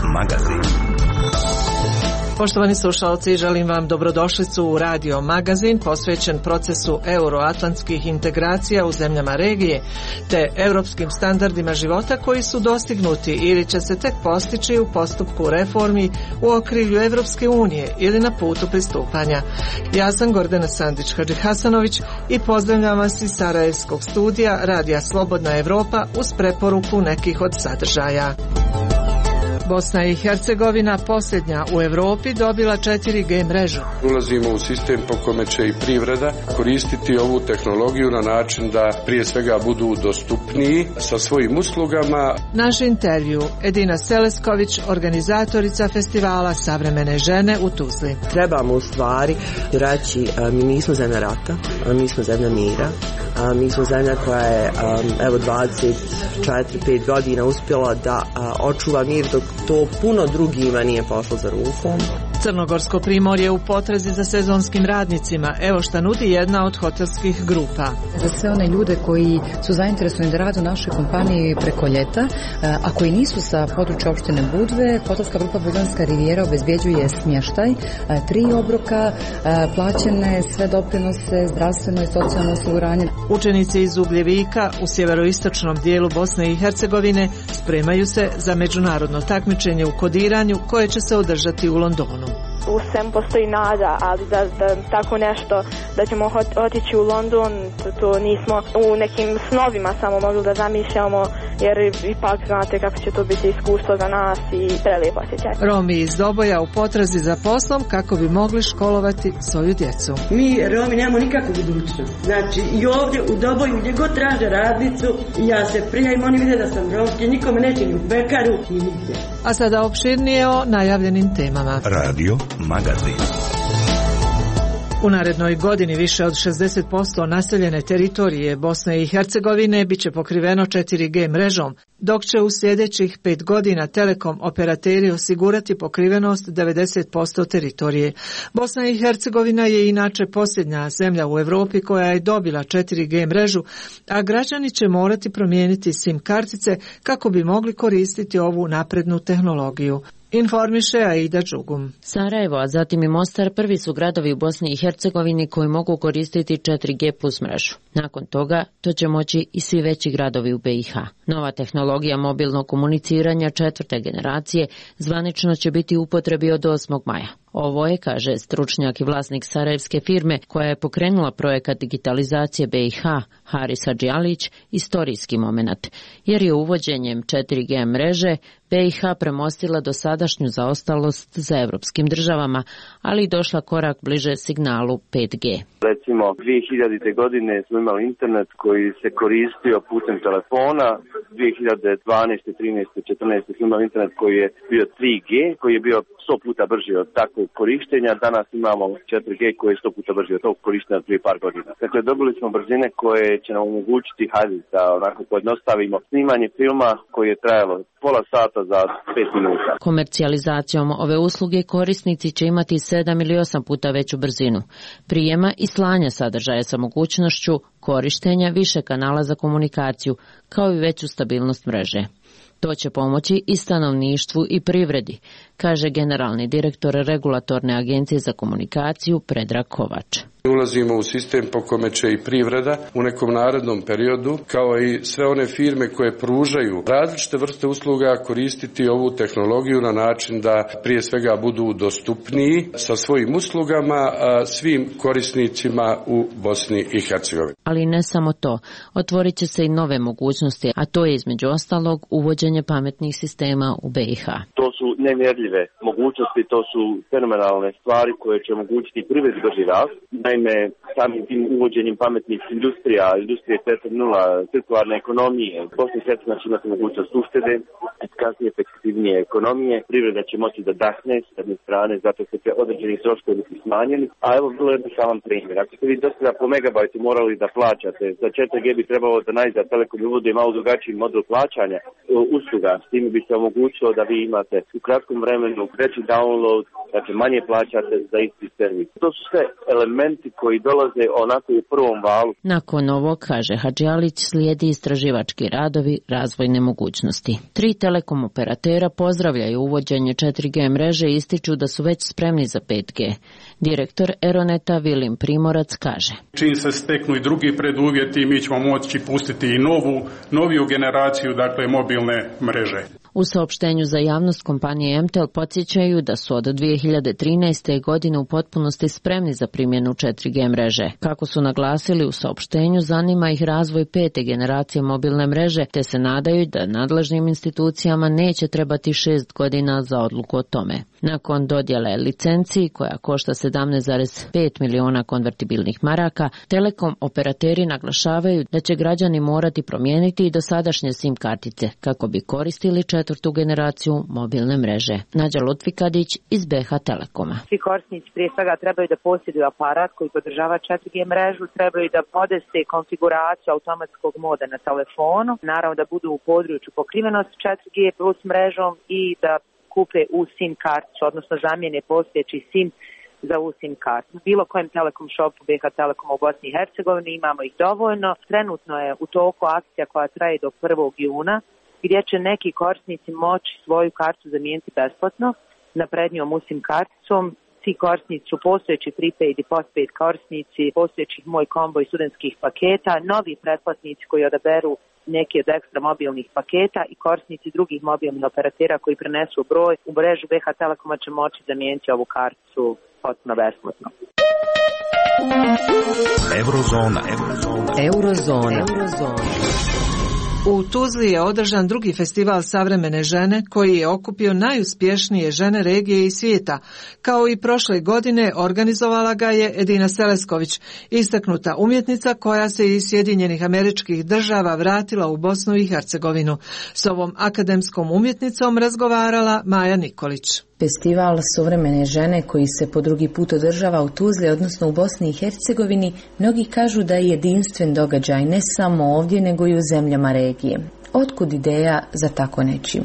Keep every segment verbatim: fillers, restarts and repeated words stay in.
Magazin. Poštovani slušalci, želim vam dobrodošlicu u Radio Magazin posvećen procesu euroatlantskih integracija u zemljama regije te europskim standardima života koji su dostignuti ili će se tek postići u postupku reformi u okrilju Evropske unije ili na putu pristupanja. Ja sam Gordana Sandić-Hadžihasanović i pozdravljam vas iz Sarajevskog studija Radija Slobodna Evropa uz preporuku nekih od sadržaja. Bosna i Hercegovina posljednja u Europi dobila četiri G mrežu. Ulazimo u sistem po kome će i privreda koristiti ovu tehnologiju na način da prije svega budu dostupniji sa svojim uslugama. Naš intervju Edina Selesković, organizatorica festivala Savremene žene u Tuzli. Trebamo u stvari reći mi nismo zemlja rata, mi smo zemlja mira. A, mi smo zemlja koja je um, evo dvadeset četiri pet godina uspjela da a, očuva mir dok to puno drugima nije pošlo za rukom. Crnogorsko primorje u potrazi za sezonskim radnicima. Evo šta nudi jedna od hotelskih grupa. Za sve one ljude koji su zainteresovani da rade u našoj kompaniji preko ljeta, a koji nisu sa područja opštine Budve, hotelska grupa Budanska rivijera obezbjeđuje smještaj, tri obroka, plaćene sve doprinose, zdravstveno i socijalno osiguranje. Učenici iz Ugljevika u sjeveroistočnom dijelu Bosne i Hercegovine spremaju se za međunarodno takmičenje u kodiranju koje će se održati u Londonu. U svem postoji nada, ali da, da tako nešto, da ćemo otići u London, to, to nismo u nekim snovima samo mogli da zamišljamo, jer ipak znate kako će to biti iskustvo za nas i prelijepo osjećaj. Romi iz Doboja u potrazi za poslom kako bi mogli školovati svoju djecu. Mi Romi nemamo nikakvu budućnost. Znači i ovdje u Doboju gdje god traže radnicu, ja se prijavim, oni vide da sam Romke, nikome neće ni u pekaru, ni nigdje. A sada opširnije o najavljenim temama. Radio Magazin. U narednoj godini više od šezdeset posto naseljene teritorije Bosne i Hercegovine biće pokriveno četiri G mrežom, dok će u sljedećih pet godina telekom operateri osigurati pokrivenost devedeset posto teritorije. Bosna i Hercegovina je inače posljednja zemlja u Europi koja je dobila četiri G mrežu, a građani će morati promijeniti sim kartice kako bi mogli koristiti ovu naprednu tehnologiju. Informiše Aida Đugum. Sarajevo, a zatim i Mostar prvi su gradovi u Bosni i Hercegovini koji mogu koristiti četiri G plus mrežu. Nakon toga to će moći i svi veći gradovi u B i H. Nova tehnologija mobilnog komuniciranja četvrte generacije zvanično će biti u upotrebi od osmog maja. Ovo je, kaže stručnjak i vlasnik sarajevske firme koja je pokrenula projekat digitalizacije B i H, Haris Hadžialić, istorijski momenat, jer je uvođenjem četiri G mreže B i H premostila dosadašnju zaostalost za evropskim državama, ali i došla korak bliže signalu pet G. Recimo, dvije hiljadite godine smo imali internet koji se koristio putem telefona, dvije hiljade dvanaeste, trinaeste, četrnaeste smo imali internet koji je bio tri G, koji je bio sto puta brži od takvog korištenja. Danas imamo četiri G koji je sto puta brži od tog korištenja prije par godina. Dakle, dobili smo brzine koje će nam omogućiti, hajde da onako pojednostavimo, snimanje filma koji je trajalo pola sata za pet minuta. Komercijalizacijom ove usluge korisnici će imati sedam ili osam puta veću brzinu prijema i slanja sadržaja sa mogućnošću korištenja više kanala za komunikaciju, kao i veću stabilnost mreže. To će pomoći i stanovništvu i privredi, kaže generalni direktor Regulatorne agencije za komunikaciju Predrag Kovač. Ulazimo u sistem po kome će i privreda u nekom narednom periodu, kao i sve one firme koje pružaju različite vrste usluga, koristiti ovu tehnologiju na način da prije svega budu dostupniji sa svojim uslugama svim korisnicima u Bosni i Hercegovini. Ali ne samo to, otvorit će se i nove mogućnosti, a to je između ostalog uvođenje pametnih sistema u B i H. To su nemjerljive mogućnosti, to su fenomenalne stvari koje će omogućiti privredi brži rast. Naime, samim tim uvođenjem pametnih industrija, industrije četiri nula, cirkularne ekonomije, Bosna i Hercegovina će imati mogućnost uštede, efikasnije, efektivnije ekonomije, privreda će moći da dahne s jedne strane, zato što će određeni troškovi biti smanjeni, a evo vrlo jednostavan primjer. Ako ste vi dosta po megabajtu morali da plaćate, za četiri G bi trebalo da najzad Telekom uvodi malo drugačiji model plaćanja usluga, s tim bi se omogućilo da vi imate u kratkom vremenu veći download, dakle manje plaćate za isti servis. To su sve elementi krediti koji dolaze onako u prvom valu. Nakon ovog, kaže Hadžialić, slijedi istraživački radovi razvojne mogućnosti. Tri telekom operatera pozdravljaju uvođenje četiri G mreže i ističu da su već spremni za pet G. Direktor Eroneta Vilim Primorac kaže: Čim se steknu i drugi preduvjeti, mi ćemo moći pustiti i novu, noviju generaciju, dakle, mobilne mreže. U saopštenju za javnost kompanije M T E L podsjećaju da su od dvije hiljade trinaeste. godine u potpunosti spremni za primjenu četiri G mreže. Kako su naglasili u saopštenju, zanima ih razvoj pete generacije mobilne mreže, te se nadaju da nadležnim institucijama neće trebati šest godina za odluku o tome. Nakon dodjele licenciji, koja košta sedamnaest zarez pet miliona konvertibilnih maraka, telekom operateri naglašavaju da će građani morati promijeniti i dosadašnje SIM kartice kako bi koristili četvrtu generaciju mobilne mreže. Nađa Lutvikadić iz B H Telekoma. Svi korisnici prije svega trebaju da posjeduju aparat koji podržava četiri G mrežu, trebaju da podese konfiguraciju automatskog moda na telefonu, naravno da budu u području pokrivenosti četiri G plus mrežom i da kupe u SIM karticu, odnosno zamijene postojeći SIM za u SIM kartu. U bilo kojem telekom shopu B H Telekoma u Bosni i Hercegovini imamo ih dovoljno. Trenutno je u toku akcija koja traje do prvog juna, gdje će neki korisnici moći svoju kartu zamijeniti besplatno naprednijom u SIM karticom. Svi korisnici su postojeći prepaid i postpaid korisnici, postojećih Moj kombo i studentskih paketa, novi pretplatnici koji odaberu neki od ekstra mobilnih paketa i korisnici drugih mobilnih operatera koji prenesu broj u mrežu B H Telekoma će moći zamijeniti ovu karticu potpuno besplatno. Eurozona. Eurozona. Eurozona. Eurozona. U Tuzli je održan drugi festival savremene žene koji je okupio najuspješnije žene regije i svijeta. Kao i prošle godine organizovala ga je Edina Selesković, istaknuta umjetnica koja se iz Sjedinjenih Američkih Država vratila u Bosnu i Hercegovinu. S ovom akademskom umjetnicom razgovarala Maja Nikolić. Festival suvremene žene koji se po drugi put održava u Tuzli, odnosno u Bosni i Hercegovini, mnogi kažu da je jedinstven događaj ne samo ovdje nego i u zemljama regije. Otkud ideja za tako nečim?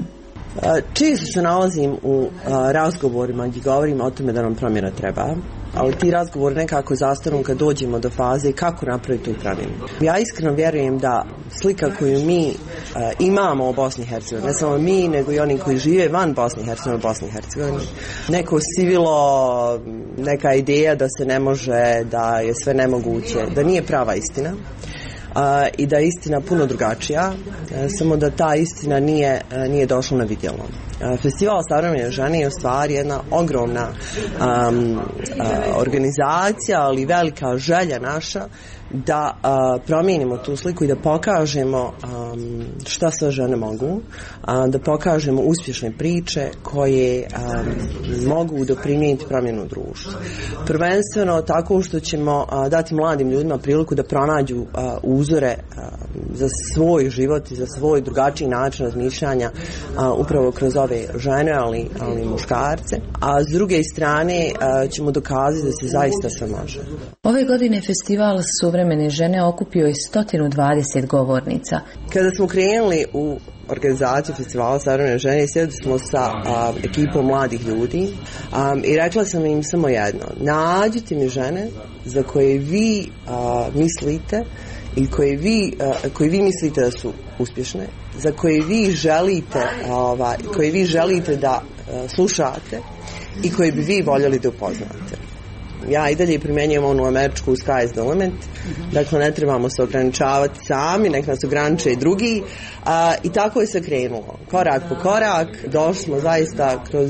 Često se nalazim u razgovorima gdje govorimo o tome da nam promjena treba, ali ti razgovori nekako zastanu kad dođemo do faze kako napraviti tu promjenu. Ja iskreno vjerujem da slika koju mi uh, imamo u Bosni i Hercegovini, ne samo mi, nego i oni koji žive van Bosni i Hercegovine, Bosni i Hercegovini, neko sivilo, neka ideja da se ne može, da je sve nemoguće, da nije prava istina. Uh, i da je istina puno drugačija, uh, samo da ta istina nije, uh, nije došla na vidjelo. Uh, Festival savremene žene je u stvari jedna ogromna um, uh, organizacija, ali velika želja naša da uh, promijenimo tu sliku i da pokažemo um, šta sve žene mogu, uh, da pokažemo uspješne priče koje um, mogu doprinijeti promjenu društva. Prvenstveno tako što ćemo uh, dati mladim ljudima priliku da pronađu uh, uzore uh, za svoj život i za svoj drugačiji način razmišljanja uh, upravo kroz ove žene, ali, ali muškarce. A s druge strane uh, ćemo dokazati da se zaista sve može. Ove godine festival suvremene žene okupio je sto dvadeset govornica. Kada smo krenuli u organizaciju festivala savremene žene, sjedili smo sa um, ekipom mladih ljudi um, i rekla sam im samo jedno: nađite mi žene za koje vi uh, mislite i koje vi, uh, koje vi mislite da su uspješne, za koje vi želite, uh, koje vi želite da uh, slušate i koje bi vi voljeli da upoznate. Ja i dalje primjenjujem onu američku sky is the limit, dakle ne trebamo se ograničavati sami, nek nas ograniče i drugi, a, i tako je se krenulo, korak po korak, došli smo zaista kroz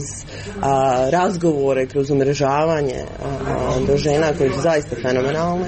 a, razgovore, kroz umrežavanje a, do žena koje su zaista fenomenalne.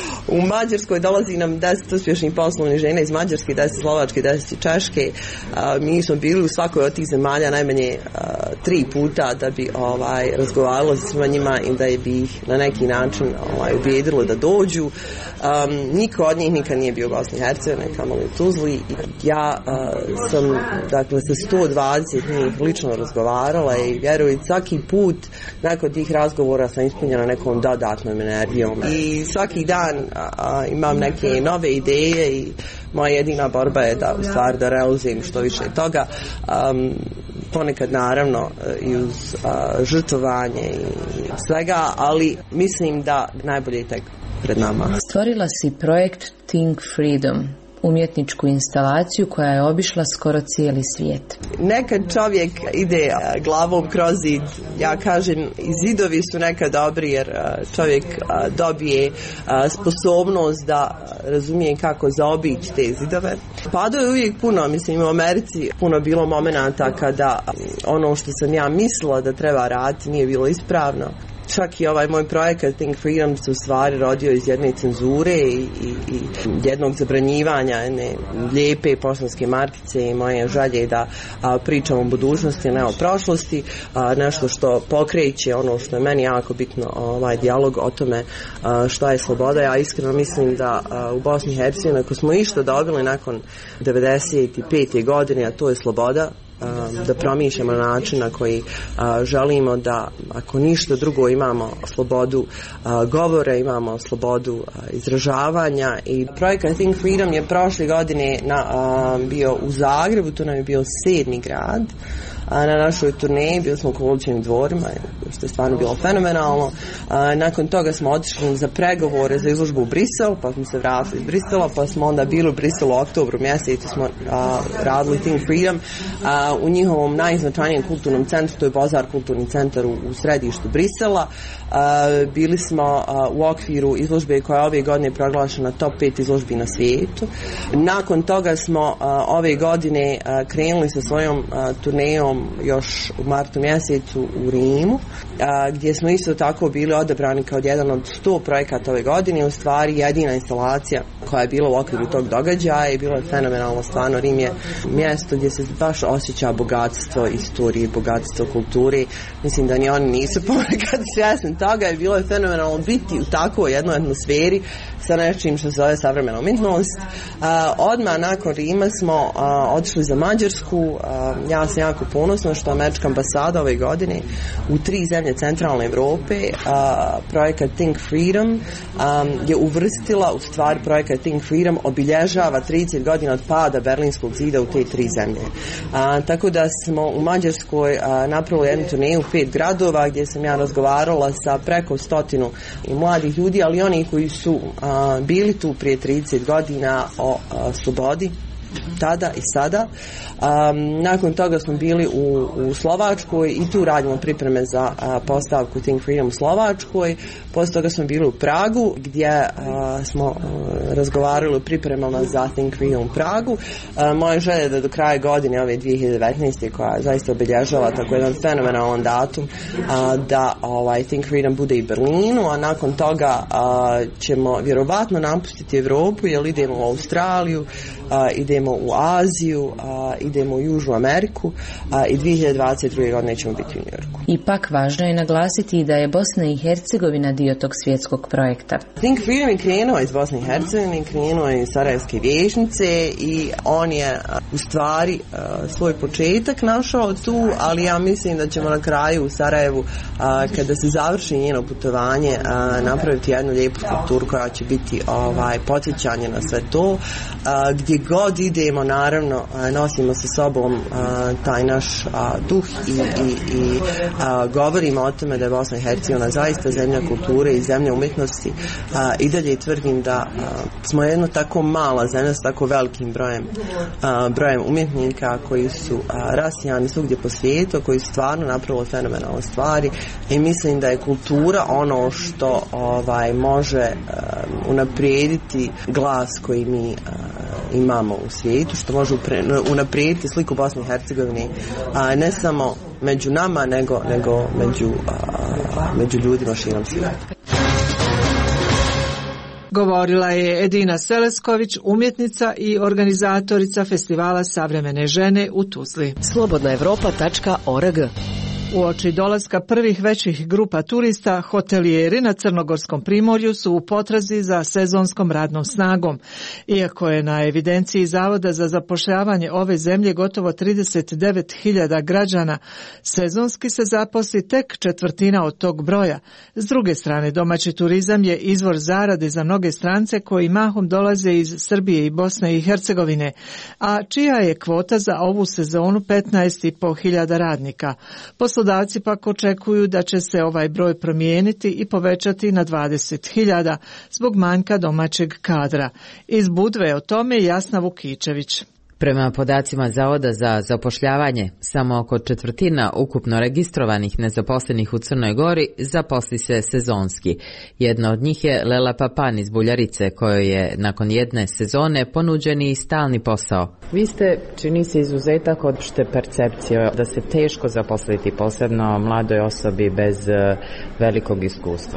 U Mađarskoj dolazi nam deset uspješnih poslovnih žena iz Mađarske, deset Slovačke, deset Češke. A, mi smo bili u svakoj od tih zemalja najmanje a, tri puta da bi ovaj, razgovaralo sa svima njima i da bi ih na neki način ovaj, ubijedilo da dođu. Um, niko od njih nikad nije bio u Bosni i Hercegovini, kamoli u Tuzli. Ja uh, sam dakle sa sto dvadeset njih lično razgovarala i vjerujem svaki put nakon tih razgovora sam ispunjena nekom dodatnom energijom. I svaki dan uh, imam neke nove ideje i moja jedina borba je da u stvari da realizujem što više toga. Um, ponekad naravno i uz a, žrtvovanje i svega, ali mislim da najbolje je tek pred nama. Stvorila si projekt Think Freedom, umjetničku instalaciju koja je obišla skoro cijeli svijet. Nekad čovjek ide glavom kroz zid. Ja kažem, i zidovi su nekad dobri jer čovjek dobije sposobnost da razumije kako zaobići te zidove. Pada je uvijek puno, mislim u Americi puno bilo momenata kada ono što sam ja mislila da treba raditi nije bilo ispravno. Čak i ovaj moj projekat Think Freedom se u stvari rodio iz jedne cenzure i, i, i jednog zabranjivanja jedne lijepe poštanske markice i moje želje da a, pričam o budućnosti, a ne o prošlosti, a, nešto što pokreće ono što je meni jako bitno, ovaj dijalog o tome a, šta je sloboda. Ja iskreno mislim da a, u Bosni i Hercegovini ako smo išta dobili nakon devedeset pete godine, a to je sloboda, da promišljamo na način na koji a, želimo da ako ništa drugo imamo slobodu a, govora, imamo slobodu a, izražavanja i projekat Think Freedom je prošle godine na, a, bio u Zagrebu, to nam je bio sedmi grad. A na našoj turneji bili smo u Kolućevim dvorima, što je stvarno bilo fenomenalno. A, nakon toga smo otišli za pregovore za izložbu u Brisel, pa smo se vratili iz Brisela, pa smo onda bili u Briselu u oktobru mjesecu, smo a, radili Think Freedom a, u njihovom najznačajnijem kulturnom centru, to je Bozar kulturni centar u, u središtu Brisela. A, bili smo a, u okviru izložbe koja je ove godine proglašena top pet izložbi na svijetu. Nakon toga smo a, ove godine a, krenuli sa svojom a, turnejom još u martu mjesecu u Rimu, a, gdje smo isto tako bili odabrani kao jedan od sto projekata ove godine, u stvari jedina instalacija koja je bila u okviru tog događaja i bilo je fenomenalno, stvarno Rim je mjesto gdje se baš osjeća bogatstvo istorije, bogatstvo kulture, mislim da ni oni nisu ponekad svjesni toga i bilo je fenomenalno biti u takvoj jednoj atmosferi sa nečim što se zove savremena umjetnost. Odmah nakon Rima smo a, otišli za Mađarsku, a, ja sam jako ponosna što američka ambasada ove godine u tri zemlje centralne Europe a, projekat Think Freedom a, je uvrstila, u stvari projekat Think Freedom obilježava trideset godina od pada Berlinskog zida u te tri zemlje. A, tako da smo u Mađarskoj a, napravili jednu turneju u pet gradova gdje sam ja razgovarala sa preko stotinu i mladih ljudi, ali oni koji su a, bili tu prije trideset godina o a, slobodi tada i sada. Um, nakon toga smo bili u, u Slovačkoj i tu radimo pripreme za a, postavku Think Freedom u Slovačkoj. Poslije toga smo bili u Pragu gdje a, smo a, razgovarali o pripremama za Think Freedom u Pragu. A, moja želja je da do kraja godine ove dvije hiljade devetnaeste koja zaista obilježava tako jedan fenomenalan datum a, da ovaj, Think Freedom bude i Berlinu, a nakon toga a, ćemo vjerovatno napustiti Europu jer idemo u Australiju, a, idemo u Aziju, a, idemo u Južnu Ameriku a, i dvije hiljade dvadeset druge godine ćemo biti u Njujorku. Ipak važno je naglasiti da je Bosna i Hercegovina dio tog svjetskog projekta. Think Freedom je krenuo iz Bosne i Hercegovine, krenuo je iz Sarajevske vijećnice i on je u stvari svoj početak našao tu, ali ja mislim da ćemo na kraju u Sarajevu kada se završi njeno putovanje napraviti jednu lijepu skulpturu koja će biti ovaj, podsjećanje na sve to. Gdje god idemo, naravno nosimo sa sobom taj naš duh i, i, i govorimo o tome da je Bosna i Hercegovina zaista zemlja kulture i zemlja umjetnosti. A, i dalje tvrdim da a, smo jedno tako mala zemlja s tako velikim brojem, a, brojem umjetnika koji su a, rasijani svugdje po svijetu, koji su stvarno napravili fenomenalne stvari i mislim da je kultura ono što ovaj, može a, unaprijediti glas koji mi a, imamo u svijetu, što može unaprijediti sliku Bosne i Hercegovine, a ne samo među nama, nego, nego među, a, među ljudima širom svijeta. Govorila je Edina Selesković, umjetnica i organizatorica festivala Savremene žene u Tuzli. slobodna evropa tačka org Uoči dolaska prvih većih grupa turista, hotelijeri na Crnogorskom primorju su u potrazi za sezonskom radnom snagom. Iako je na evidenciji Zavoda za zapošljavanje ove zemlje gotovo trideset devet hiljada građana, sezonski se zaposli tek četvrtina od tog broja. S druge strane, domaći turizam je izvor zarade za mnoge strance koji mahom dolaze iz Srbije i Bosne i Hercegovine, a čija je kvota za ovu sezonu petnaest i po hiljada radnika. Poslodavci pak očekuju da će se ovaj broj promijeniti i povećati na dvadeset hiljada zbog manjka domaćeg kadra. Iz Budve o tome Jasna Vukičević. Prema podacima Zavoda za zapošljavanje, samo oko četvrtina ukupno registrovanih nezaposlenih u Crnoj Gori zaposli se sezonski. Jedna od njih je Lela Papan iz Buljarice, kojoj je nakon jedne sezone ponuđen i stalni posao. Vi ste, čini se, izuzetak od opšte percepcije da se teško zaposliti, posebno mladoj osobi bez velikog iskustva.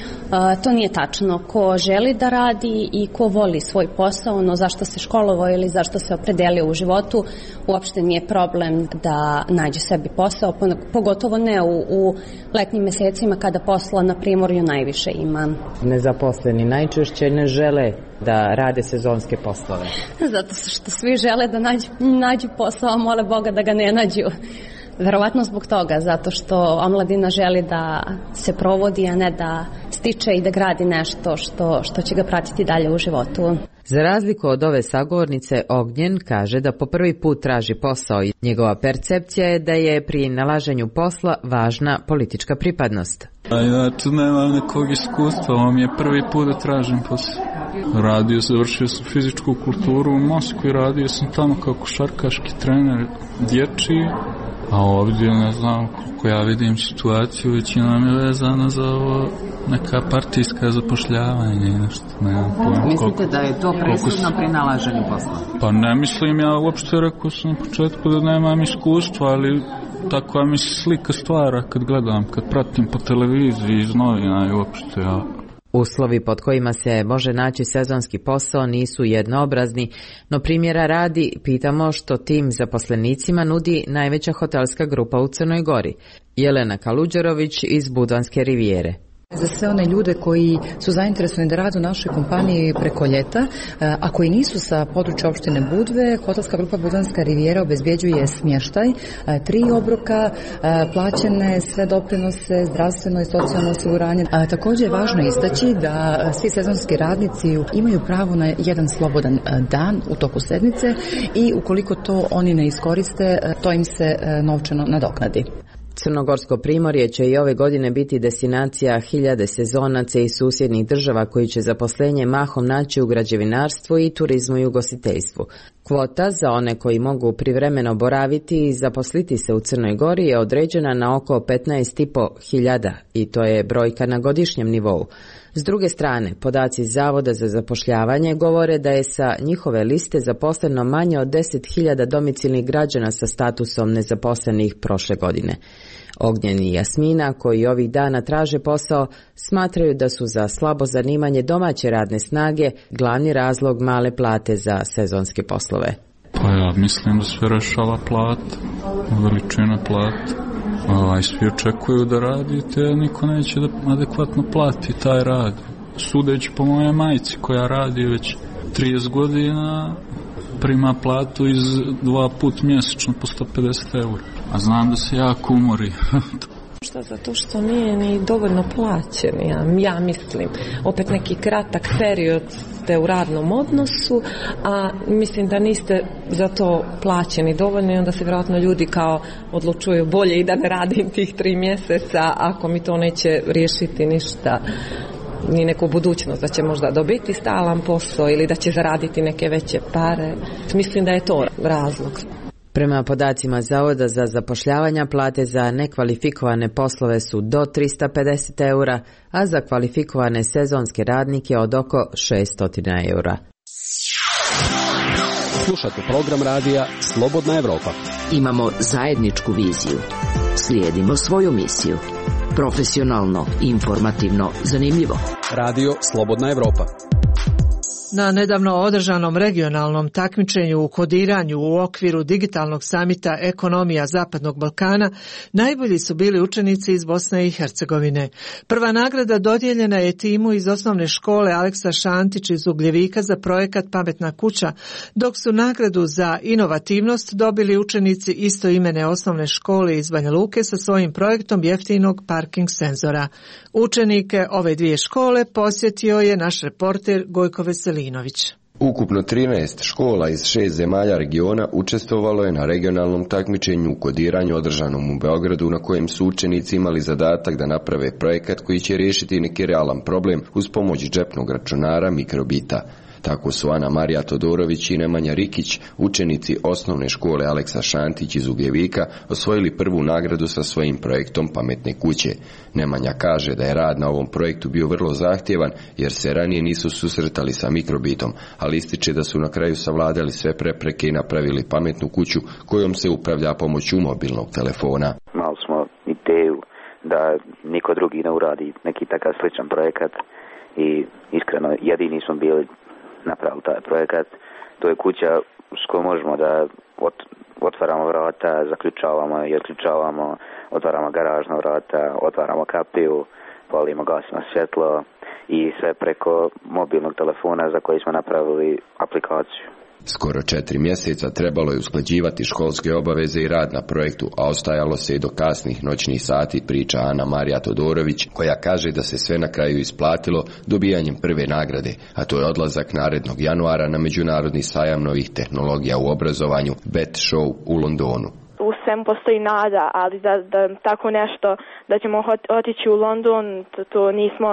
To nije tačno. Ko želi da radi i ko voli svoj posao, ono zašto se školovao ili zašto se opredelio u životu, uopšte nije problem da nađe sebi posao, pogotovo ne u, u letnjim mesecima kada posla na primorju najviše ima. Nezaposleni najčešće ne žele da rade sezonske poslove. Zato što svi žele da nađu, nađu posao, a mole Boga da ga ne nađu. Verovatno zbog toga, zato što omladina želi da se provodi, a ne da stiče i da gradi nešto što, što će ga pratiti dalje u životu. Za razliku od ove sagovornice, Ognjen kaže da po prvi put traži posao i njegova percepcija je da je pri nalaženju posla važna politička pripadnost. Ja tu nemam nekog iskustva, ovo mi je prvi put da tražim posao. Radio, završio sam fizičku kulturu u Moskvi, radio sam tamo kao košarkaški trener dječji. A ovdje ne znam koliko ja vidim situaciju, većina nam je vezana za ovo neka partijska zapošljavanja i nešto. Ne, mislite da je to presudno pri nalaženju posla? Pa ne mislim, ja uopšte rekao sam na početku da nemam iskustva, ali takva mi se slika stvara kad gledam, kad pratim po televiziji iz novina i uopšte ja. Uslovi pod kojima se može naći sezonski posao nisu jednoobrazni, no primjera radi pitamo što tim zaposlenicima nudi najveća hotelska grupa u Crnoj Gori, Jelena Kaluđerović iz Budvanske rivijere. Za sve one ljude koji su zainteresovani da rade u našoj kompaniji preko ljeta, a koji nisu sa područja opštine Budve, hotelska grupa Budvanska rivijera obezbjeđuje smještaj, tri obroka, plaćene sve doprinose, zdravstveno i socijalno osiguranje. Također je važno istaći da svi sezonski radnici imaju pravo na jedan slobodan dan u toku sedmice i ukoliko to oni ne iskoriste, to im se novčano nadoknadi. Crnogorsko primorje će i ove godine biti destinacija hiljade sezonaca iz susjednih država koji će zaposlenje mahom naći u građevinarstvu i turizmu i ugostiteljstvu. Kvota za one koji mogu privremeno boraviti i zaposliti se u Crnoj Gori je određena na oko petnaest i po hiljada i to je brojka na godišnjem nivou. S druge strane, podaci Zavoda za zapošljavanje govore da je sa njihove liste zaposleno manje od deset hiljada domicilnih građana sa statusom nezaposlenih prošle godine. Ognjen i Jasmina, koji ovih dana traže posao, smatraju da su za slabo zanimanje domaće radne snage glavni razlog male plate za sezonske poslove. Pa ja mislim da sve rešava plata, veličina plata. Ovaj, svi očekuju da radite, a niko neće da adekvatno plati taj rad. Sudeći po moje majci koja radi već trideset godina, prima platu iz dva put mjesečno po sto pedeset eura. A znam da se jako umori. Šta, zato što nije ni dovoljno plaćen, ja, ja mislim. Opet neki kratak period ste u radnom odnosu, a mislim da niste za to plaćeni dovoljno i onda se vjerojatno ljudi kao odlučuju bolje i da ne radim tih tri mjeseca ako mi to neće riješiti ništa, ni neku budućnost, da će možda dobiti stalan posao ili da će zaraditi neke veće pare. Mislim da je to razlog. Prema podacima Zavoda za zapošljavanja, plate za nekvalifikovane poslove su do tristo pedeset eura, a za kvalifikovane sezonske radnike od oko šesto eura. Slušate program radija Slobodna Evropa. Imamo zajedničku viziju. Slijedimo svoju misiju. Profesionalno, informativno, zanimljivo. Radio Slobodna Evropa. Na nedavno održanom regionalnom takmičenju u kodiranju u okviru digitalnog samita Ekonomija Zapadnog Balkana najbolji su bili učenici iz Bosne i Hercegovine. Prva nagrada dodijeljena je timu iz osnovne škole Aleksa Šantić iz Ugljevika za projekat Pametna kuća, dok su nagradu za inovativnost dobili učenici istoimene osnovne škole iz Banja Luke sa svojim projektom jeftinog parking senzora. Učenike ove dvije škole posjetio je naš reporter Gojko Veselinović. Ukupno trinaest škola iz šest zemalja regiona učestvovalo je na regionalnom takmičenju u kodiranju održanom u Beogradu, na kojem su učenici imali zadatak da naprave projekat koji će riješiti neki realan problem uz pomoć džepnog računara mikrobita. Tako su Ana Marija Todorović i Nemanja Rikić, učenici osnovne škole Aleksa Šantić iz Ugljevika, osvojili prvu nagradu sa svojim projektom Pametne kuće. Nemanja kaže da je rad na ovom projektu bio vrlo zahtjevan jer se ranije nisu susretali sa mikrobitom, ali ističe da su na kraju savladali sve prepreke i napravili pametnu kuću kojom se upravlja pomoću mobilnog telefona. Malo smo ideju da niko drugi ne uradi neki takav sličan projekat i iskreno jedini smo bili napravili taj projekat. To je kuća s kojom možemo da otvaramo vrata, zaključavamo i otključavamo, otvaramo garažna vrata, otvaramo kapiju, palimo, gasimo svjetlo i sve preko mobilnog telefona za koji smo napravili aplikaciju. Skoro četiri mjeseca trebalo je usklađivati školske obaveze i rad na projektu, a ostajalo se i do kasnih noćnih sati, priča Ana Marija Todorović, koja kaže da se sve na kraju isplatilo dobijanjem prve nagrade, a to je odlazak narednog januara na Međunarodni sajam novih tehnologija u obrazovanju B E T Show u Londonu. U svemu postoji nada, ali da, da tako nešto, da ćemo otići u London, to, to nismo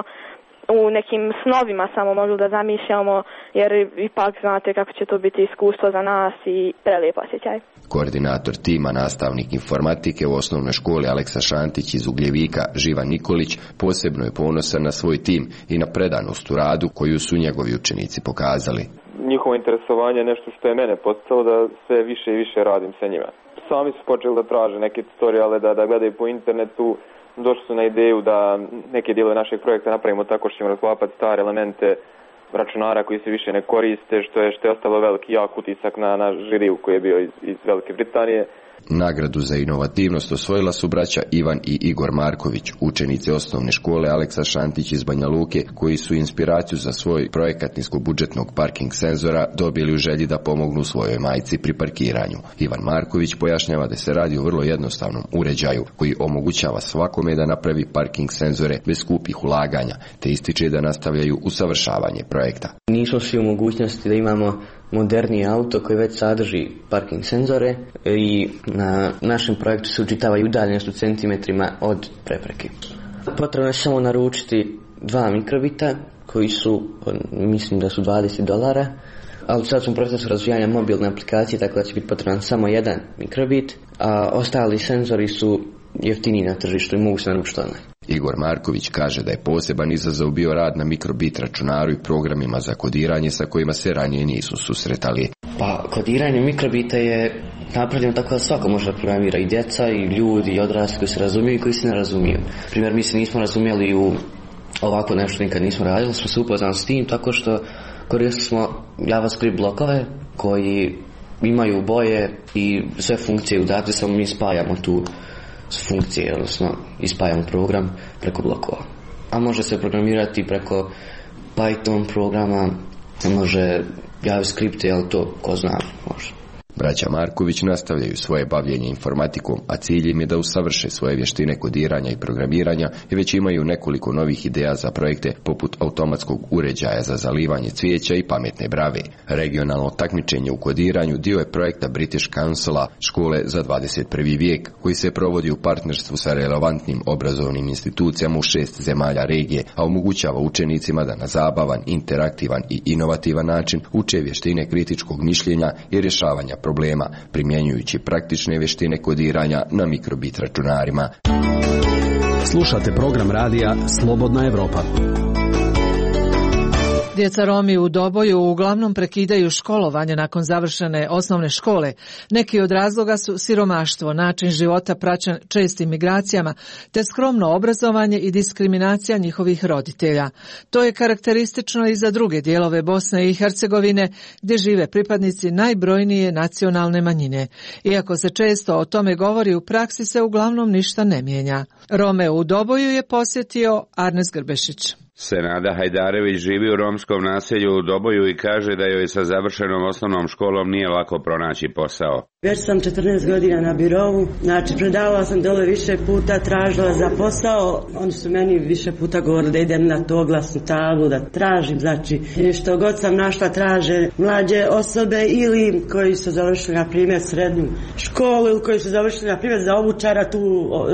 u nekim snovima samo mogli da zamišljamo, jer ipak znate kako će to biti iskustvo za nas i prelijep osjećaj. Koordinator tima, nastavnik informatike u osnovnoj školi Aleksa Šantić iz Ugljevika, Živan Nikolić, posebno je ponosan na svoj tim i na predanost u radu koju su njegovi učenici pokazali. Njihovo interesovanje je nešto što je mene poticalo da sve više i više radim sa njima. Sami su počeli da traže neke tutoriale, da, da gledaju po internetu. Došli su na ideju da neke dijelove našeg projekta napravimo tako što ćemo razklapati stare elemente računara koji se više ne koriste, što je, što je ostalo veliki jak utisak na, na žiriju koji je bio iz, iz Velike Britanije. Nagradu za inovativnost osvojila su braća Ivan i Igor Marković, učenici osnovne škole Aleksa Šantić iz Banja Luke, koji su inspiraciju za svoj projekat niskobudžetnog parking senzora dobili u želji da pomognu svojoj majci pri parkiranju. Ivan Marković pojašnjava da se radi o vrlo jednostavnom uređaju koji omogućava svakome da napravi parking senzore bez skupih ulaganja, te ističe da nastavljaju usavršavanje projekta. Nismo svi u mogućnosti da imamo moderniji auto koji već sadrži parking senzore i na našem projektu se učitava udaljenost u centimetrima od prepreke. Potrebno je samo naručiti dva mikrobita koji su, mislim da su dvadeset dolara, ali sad smo u procesu razvijanja mobilne aplikacije, tako da će biti potreban samo jedan mikrobit, a ostali senzori su jeftiniji na tržištu i mogu se naručiti online. Igor Marković kaže da je poseban izazov bio rad na mikrobit računaru i programima za kodiranje sa kojima se ranije nisu susretali. Pa kodiranje mikrobita je napravljeno tako da svako može da programira, i djeca i ljudi i odrasli koji se razumiju i koji se ne razumiju. Primjer, mi se nismo razumjeli u ovako nešto, nikad nismo radili, smo se upoznali s tim tako što koristili smo JavaScript blokove koji imaju boje i sve funkcije u dati, samo mi spajamo tu funkcije, odnosno ispajamo program preko blokova. A može se programirati preko Python programa, može JavaScript, ali to ko zna, može. Braća Marković nastavljaju svoje bavljenje informatikom, a cilj im je da usavrše svoje vještine kodiranja i programiranja i već imaju nekoliko novih ideja za projekte poput automatskog uređaja za zalivanje cvijeća i pametne brave. Regionalno takmičenje u kodiranju dio je projekta British Councila, škole za dvadeset prvi vijek, koji se provodi u partnerstvu sa relevantnim obrazovnim institucijama u šest zemalja regije, a omogućava učenicima da na zabavan, interaktivan i inovativan način uče vještine kritičkog mišljenja i rješavanja problema, primjenjujući praktične vještine kodiranja na mikrobit računarima. Slušate program radija Slobodna Evropa. Djeca Romi u Doboju uglavnom prekidaju školovanje nakon završene osnovne škole. Neki od razloga su siromaštvo, način života praćen čestim migracijama, te skromno obrazovanje i diskriminacija njihovih roditelja. To je karakteristično i za druge dijelove Bosne i Hercegovine, gdje žive pripadnici najbrojnije nacionalne manjine. Iako se često o tome govori, u praksi se uglavnom ništa ne mijenja. Rome u Doboju je posjetio Arnes Grbešić. Senada Hajdarević živi u romskom naselju u Doboju i kaže da joj sa završenom osnovnom školom nije lako pronaći posao. Već sam četrnaest godina na birovu, znači predavala sam dole više puta, tražila za posao. Oni su meni više puta govorili da idem na tu oglasnu tablu, da tražim, znači što god sam našla traže mlađe osobe ili koji su završili na primjer srednju školu ili koji su završili na primjer za obučara tu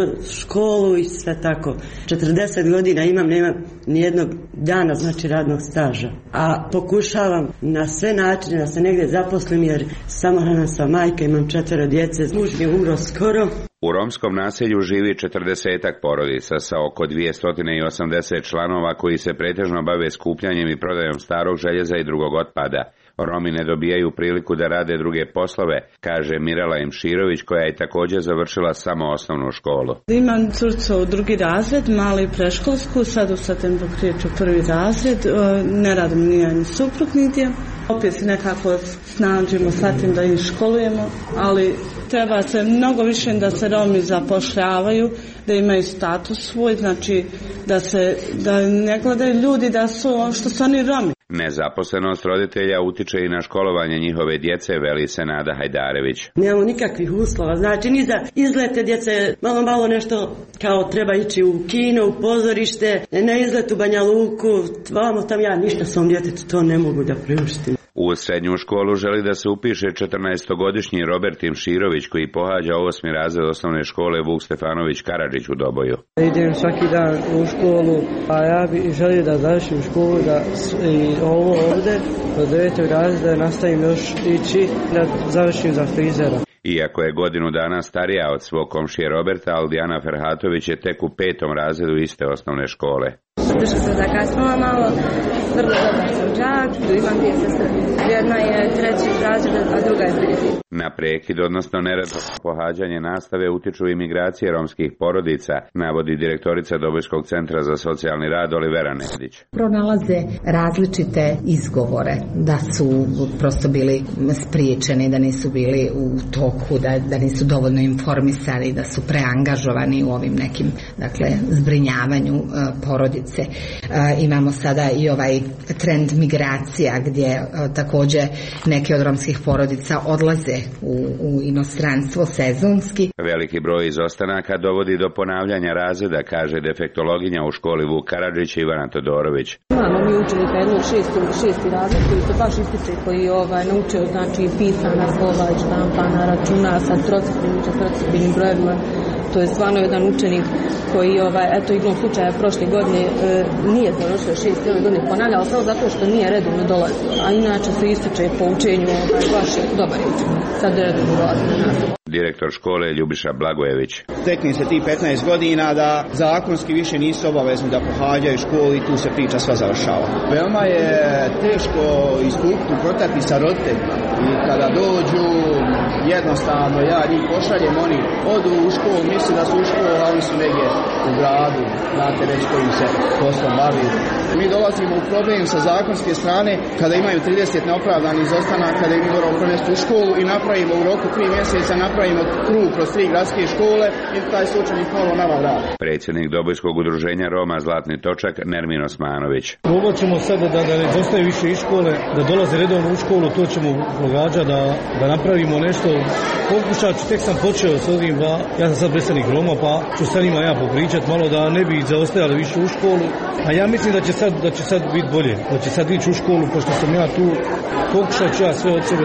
školu i sve tako. četrdeset godina imam, nemam nijednog dana znači radnog staža, a pokušavam na sve načine da se negdje zaposlim jer samohrana sam majka, imam četvero djece, muž je umro skoro. U romskom naselju živi četrdesetak porodica sa oko dvjesto osamdeset članova koji se pretežno bave skupljanjem i prodajom starog željeza i drugog otpada. Romi ne dobijaju priliku da rade druge poslove, kaže Mirela Imširović koja je također završila samo osnovnu školu. Imam curcu u drugi razred, mali preškolsku, sad u septembru kreću prvi razred, ne radim nijedan suprug nigdje. Opet se nekako snađimo sa tim da ih školujemo, ali treba se mnogo više da se Romi zapošljavaju, da imaju status svoj, znači da se da ne gledaju ljudi da su što su oni Romi. Nezaposlenost roditelja utiče i na školovanje njihove djece, veli Senada Hajdarević. Nemamo nikakvih uslova, znači ni za izlete djece, malo malo nešto kao treba ići u kino, u pozorište, na izlet u Banja Luku, vamo tam ja ništa svom djetetu to ne mogu da priuštim. U srednju školu želi da se upiše četrnaestogodišnji Robert Imširović koji pohađa osmi razred osnovne škole Vuk Stefanović Karadžić u Doboju. Idem svaki dan u školu, a ja bih želio da završim školu da i ovo ovdje do devetog razreda nastavim još ići da završim za frizera. Iako je godinu dana starija od svog komšije Roberta, Aldijana Ferhatović je tek u petom razredu iste osnovne škole. Drža se zakasnila malo, vrlo dobar sam đak, imam dvije sestre. Jedna je treći razred, a druga je peti. Na prekid, odnosno neredno pohađanje nastave utiču i migracije romskih porodica, navodi direktorica Dobojskog centra za socijalni rad Olivera Nedić. Pronalaze različite izgovore, da su prosto bili spriječeni, da nisu bili u toku, da, da nisu dovoljno informisani, da su preangažovani u ovim nekim, dakle, zbrinjavanju uh, porodice. Uh, imamo sada i ovaj trend migracija gdje uh, također neke od romskih porodica odlaze u, u inostranstvo sezonski. Veliki broj izostanaka dovodi do ponavljanja razreda, kaže defektologinja u školi Vuk Karadžić Ivana Todorović. Imamo mi učenika jednog šesti, šesti razred koji su baš ističe, koji ovaj, naučio znači pisana slova i štampana računa sa trocifrenim, četvrcifrenim brojevima. To je stvarno jedan učenik koji, ovaj, eto, igrom slučaja prošle godine e, nije završio šest ove godine ponavljao, samo zato što nije redovno dolazio, a inače se ističe po učenju ovaj, baš dobar učenik. Sad redovno dolazi na nastavu. Direktor škole Ljubiša Blagojević. Tekni se ti petnaest godina da zakonski više nisu obavezni da pohađaju školu i tu se priča sva završava. Veoma je teško istupiti u kontakti sa roditeljima i kada dođu jednostavno ja njih pošaljem, oni odu u školu, misle da su u školu, a oni su negdje u gradu, znate već kojim se poslom bavi. Mi dolazimo u problem sa zakonske strane kada imaju trideset neopravdanih izostanaka, kada im moramo pronesti u školu i napravimo u roku tri mjeseca napravimo krug kroz tri gradske škole i taj slučajnik malo nama vrati. Predsjednik Dobojskog udruženja Roma Zlatni Točak Nermin Osmanović. Probat ćemo sad da, da ne dostaje više iz škole, da dolaze redovno u školu, to ćemo progađati da, da napravimo nešto. Pokušat ću, tek sam počeo s ovim, da, ja sam sad predstavnik Roma, pa ću sa njima ja popričat malo da ne bi zaostajali više u školu. A ja mislim da će sad, da će sad biti bolje, da će sad ići u školu, pošto sam ja tu, pokušat ću ja sve od sebe dati. U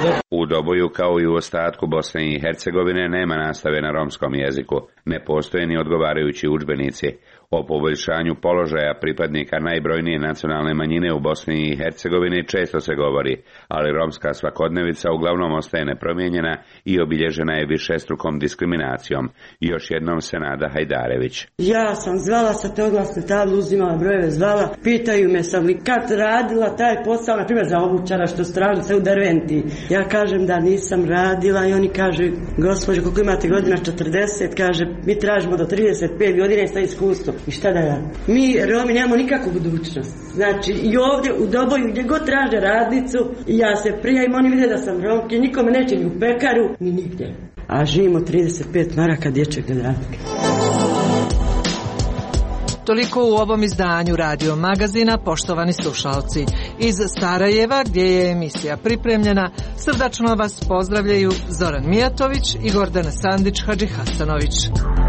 U Doboju, kao i u ostatku Bosne i Hercegovine, nema nastave na romskom jeziku. Ne postoje ni odgovarajući udžbenici. O poboljšanju položaja pripadnika najbrojnije nacionalne manjine u Bosni i Hercegovini često se govori, ali romska svakodnevica uglavnom ostaje nepromijenjena i obilježena je višestrukom diskriminacijom. Još jednom Senada Hajdarević. Ja sam zvala sa te oglasne tablu, uzimala brojeve, zvala, pitaju me sam li kad radila taj posao, na primjer za obućara što straži se u Derventi. Ja kažem da nisam radila i oni kažu, gospođo, koliko imate godina? četrdeset, kaže, mi tražimo do trideset pet godina i sta iskustvo. I šta da ja? Mi Romi nemamo nikakvu budućnost. Znači i ovdje u Doboju gdje god traže radnicu, ja se prijavim, oni vide da sam Romke, nikome neće ni u pekaru, ni nigdje. A živimo trideset pet maraka dječjeg dodatka. Toliko u ovom izdanju Radio Magazina, poštovani slušalci. Iz Sarajeva, gdje je emisija pripremljena, srdačno vas pozdravljaju Zoran Mijatović i Gordana Sandić Hadžihasanović.